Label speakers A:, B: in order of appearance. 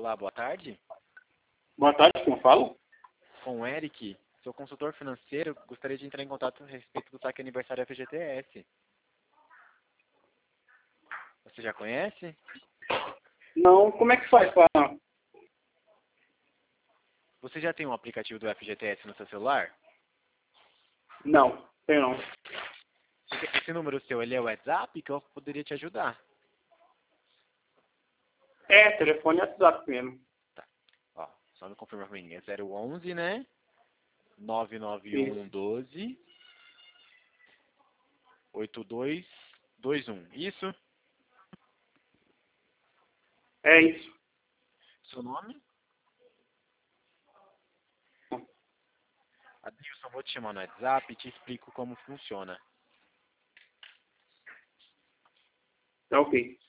A: Olá, boa tarde.
B: Boa tarde, quem fala?
A: Com o Eric, sou consultor financeiro. Gostaria de entrar em contato a respeito do saque aniversário FGTS. Você já conhece?
B: Não, como é que faz para...
A: Você já tem um aplicativo do FGTS no seu celular?
B: Não, tem não.
A: Esse número seu, ele é o WhatsApp que eu poderia te ajudar.
B: É, telefone e WhatsApp mesmo.
A: Tá. Ó, só me confirma pra mim. É 011, né?
B: Isso.
A: 99112 8221. Isso?
B: É isso.
A: Seu nome? Adilson, vou te chamar no WhatsApp e te explico como funciona.
B: Tá ok.